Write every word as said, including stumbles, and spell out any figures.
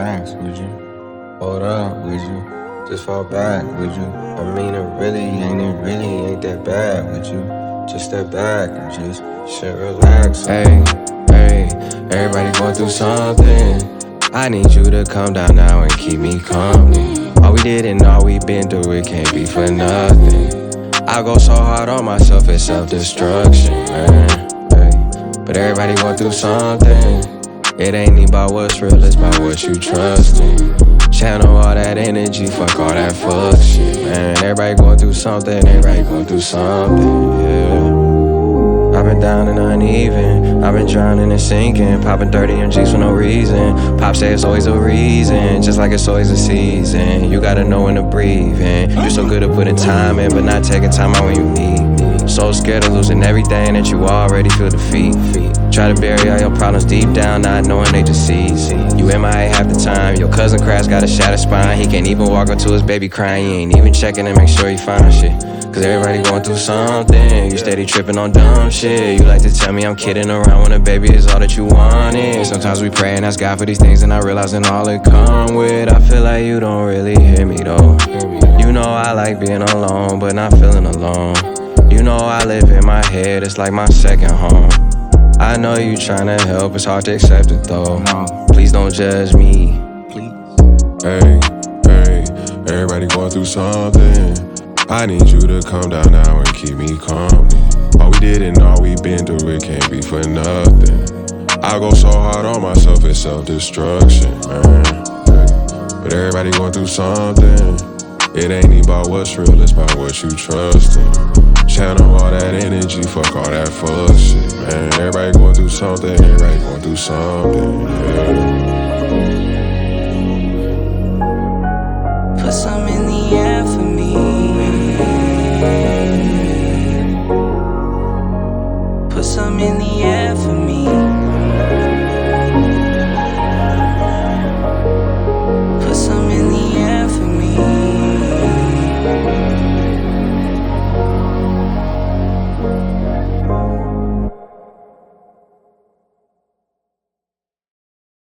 relax, would you? Hold up, would you? Just fall back, would you? I mean, it really ain't, it really ain't that bad, would you? Just step back and just shit, relax. Hey, hey, everybody going through something. I need you to come down now and keep me company. All we did and all we been through, it can't be for nothing. I go so hard on myself, it's self-destruction, man. Hey, but everybody going through something. It ain't about what's real, it's about what you trust in. Channel all that energy, fuck all that fuck shit, man. Everybody going through something, everybody going through something, yeah. I've been down and uneven, I've been drowning and sinking, popping thirty M Gs for no reason. Pop say it's always a reason, just like it's always a season. You gotta know when to breathe in. You're so good at putting time in, but not taking time out when you need me. So scared of losing everything that you already feel defeat. Try to bury all your problems deep down, not knowing they just seize. You M I A half the time, your cousin Crash got a shattered spine. He can't even walk up to his baby crying, you ain't even checking to make sure he fine shit. Cause everybody going through something, you steady tripping on dumb shit. You like to tell me I'm kidding around when a baby is all that you wanted. Sometimes we pray and ask God for these things and I realizing all it come with. I feel like you don't really hear me though. You know I like being alone, but not feeling alone. You know I live in my head, it's like my second home. I know you tryna help, it's hard to accept it though. Please don't judge me. Hey, hey, everybody going through something. I need you to come down now and keep me company. All we did and all we been through, it can't be for nothing. I go so hard on myself, it's self-destruction, man. But everybody going through something. It ain't about what's real, it's about what you trust in. Channel all that energy, fuck all that fuck shit, man. Everybody going through something, everybody going through something, yeah.